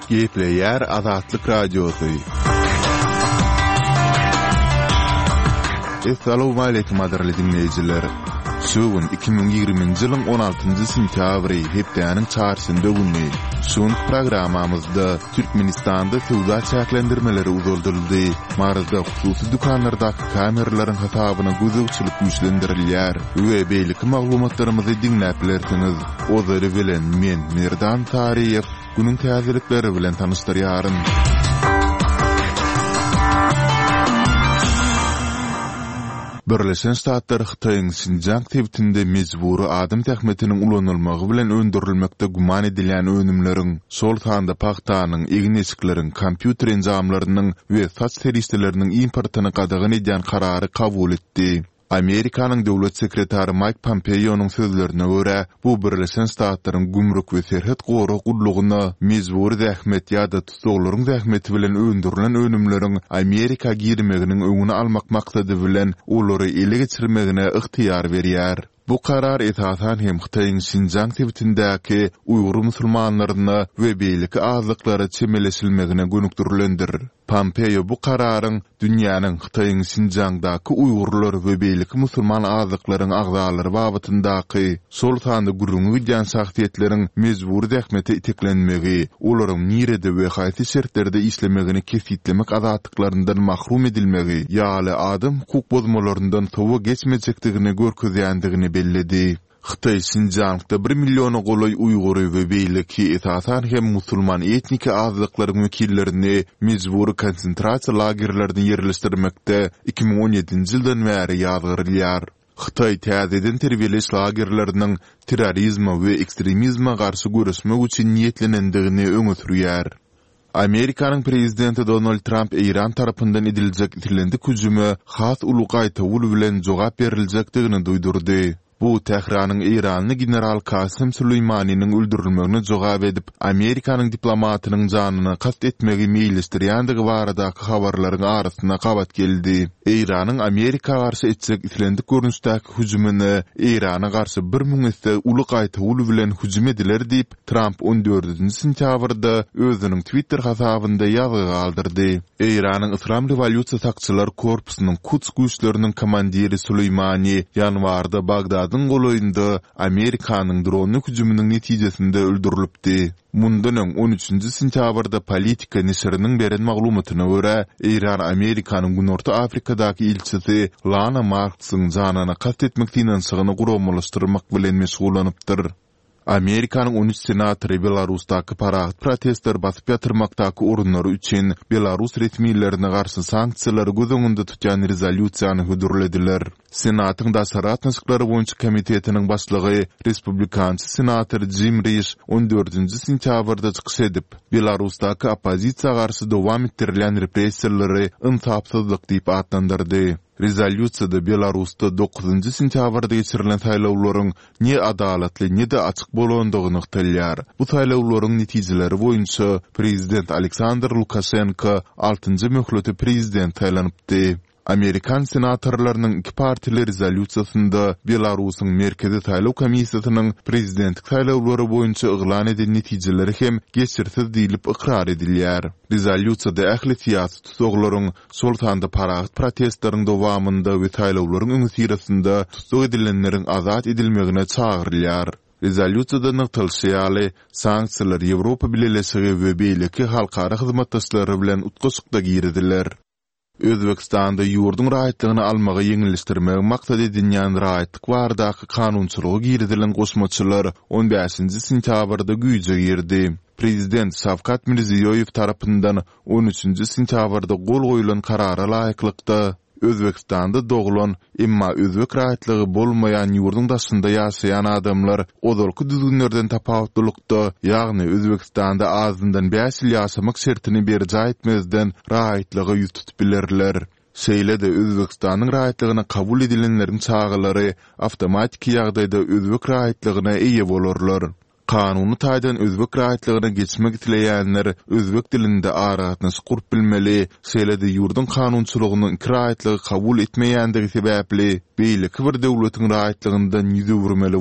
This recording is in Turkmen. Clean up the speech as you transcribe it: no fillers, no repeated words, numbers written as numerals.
Gepleyer Azatlyk Radiosu. Assalamu alaykum aderli dinleyijiler. Şuun 2020-nji ýylyň 16-njy sentýabry hepdeniň çarşynda günü. Şuň programamyzda Türkmenistanda sowda çäklendirmeleri uzulduruldy. Marazda hususy dukanlardaky kameralaryň hasabyna gözegçilik güýçlendirilýär. We beýleki maglumatlarymyzy dinläp bilersiňiz. Ozary bilen men Merdan Tariýew günüň täzelikleri bilen tanışdyrýaryn. Birleşen Ştatlar Hytaýyň Sinjang tebitinde mejburi adam tähmetiniň ulanylmagy bilen öndürilmekde guman edilen önümleriň, şol sanda paxtanyň, egneçiklerin, kompýuter enjamlarynyň we saç terişleriniň importyny gadagyn edýän karary kabul etdi. Amerikanyň döwlet sekretary Mike Pompeo'nun sözlerine göre bu Birleşen Ştatlaryň gümrük we serhet gorak ullugyna mejburi zähmet ýa-da tutuklaryň zähmeti bilen öndürilen önümleriň Amerika girmeginiň öňüni almak maksady bilen olary ele geçirmegine ygtyýar berýär. Bu karar esasan hem Hytaýyň Sinjang tebitindäki Uýgur musulmanlaryna we beýleki azlyklary çemeleşilmegine gönükdirilendir. Pompeo bu kararyň dünýäniň Hytaýyň Sinjangdaky Uýgurlar we beýleki musulman azlyklaryň agzalary babyndaky şol sanda gurrungy edýän şahsiýetleriň mejburi zähmete iteklenmegi, olaryň nirede we haýsy şertlerde işlemegini kesitlemek azatlyklарyndan mahrum edilmegi ýaly adam hukuk bozmalaryndan sowa geçmejekdigini görkezýändigini belledi. Hytaý Sinjangda 1 milyona golay Uýgury we beýleki esasan hem musulman etniki azlyklaryň wekillerini mejburi konsentrasiýa lagerlerine ýerleşdirmekde 2017-nji ýyldan bäri ýazgyrylýar. Hytaý täzeden terbiyeleş lagerleriniň terrorizma we ekstremizma garşy görüşmek üçin niýetlenendigini öňe sürýär. Amerikanyň prezidenti Donald Trump İran tarapyndan ediljek itilendik hüjüme has uluqay tawul bilen jogap beriljekdigini duýdurdy. Bu Tehranyň İranly general Kasym Süleýmanynyň öldürilmegine jogap edip, Amerikanyň diplomatynyň janyny kast etmegi meýilişdirýändigi baradaky habarlaryň arasyna gabat geldi. İranyň Amerika garşy etjek itilendik görnüşdäki hüjümini Irana garşy 1000 esse uluqay tawul bilen hüjüm ediler diýip Trump 14-nji sentýabrda özüniň Twitter hasabynda ýazy galdyrdy. İranyň Islam Rewolýusiýa sakçylar korpusynyň Quds güýçleriniň komandiri Süleýmany ýanwarda Bagdadyň goloýynda Amerikanyň drone hüjüminiň netijesinde öldürilipdi. Mundan 13-nji sentýabrda Politika nesiriniň beren maglumatyna görä, İran Amerikanyň Günorta Afrikadaky ilçisi Lana Marksyň janyna kast etmek finansygyny guramlaşdyrmak bilen meşgulanypdyr. Amerikanyň 13 senatory Belarusdaky parahat protestler basyp ýatyrmakdaky orunlary üçin Belarus resmiýetlerine garşy sanksiýalary göz öňünde tutýan rezolýusiýany hödürlediler. Senatyň daşarat nyşyklary boýunça komitetiniň başlygy Respublikansy senator Jim Risch 14-nji sentýabrda çykyş edip, Belarusdaky opozisiýa garşy dowam ettirilen repressiýalary insapsızlyk diýip adlandyrdy. Rezolýusiýada Belarusda 9-njy sentýabrda geçirilen saýlawlaryň ne adalatly ne de açyk bolandygyny ýaýdylýar. Bu saýlawlaryň netijeleri boýunça prezident Aleksandr Lukashenko 6-njy möhleti prezident saýlanypdy. Amerikan senatorlarynyň iki partili rezolýusiýasynda Belarusyň merkezi saýlaw komissiýasynyň prezidentlik saýlawlary boýunça yglan edilen netijeleri hem geçirsiz diýilip ikrar edilýär. Rezolýusiýada ähli siýasy tutuklaryň şol sanda parahat protestlaryň dowamynda we saýlawlaryň öňsirasynda tutuk edilenleriň azat edilmegine çagyrylýar. Rezolýusiýada nykdylşy sanksiýalar Ýewropa Birleşigi we beýleki halkara hyzmatdaşlary bilen utgaşykda girdiler. Özbekistanda ýurdun rahatlygyny almagy ýeňilişdirmek maksat edilýän rahatlyk baradaky kanunçylygy girdilen goşmaçylar 15-nji sentýabrda güýje girdi. Prezident Şavkat Mirziýoýew tarapyndan 13-nji sentýabrda gol goýulan karara laýyklykda Özbekistanda doglan, emma özbek rahatlygy bolmaýan ýurdun daşynda ýaşaýan adamlar ozalky düzgünlerden tapawutlykda, ýagny Özbekistanda azyndan 5 ýyl ýaşamak şertini berje etmezden rahatlygy ýüz tutup bilerler. Şeýle de Özbekistanyň rahatlygyna kabul edilenleriň çağılary awtomatik ýagdaýda özbek rahatlygyna eýe bolarlar. Kanuny taýdan özbek rahatlygyna geçmek dileýänler özbek dilinde aragatnaşy gurup bilmeli, şeýle-de ýurdun kanunçylygyny rahatlygy kabul etmeýändigi sebäpli beýleki bir döwletiň rahatlygyndan ýüze vurmaly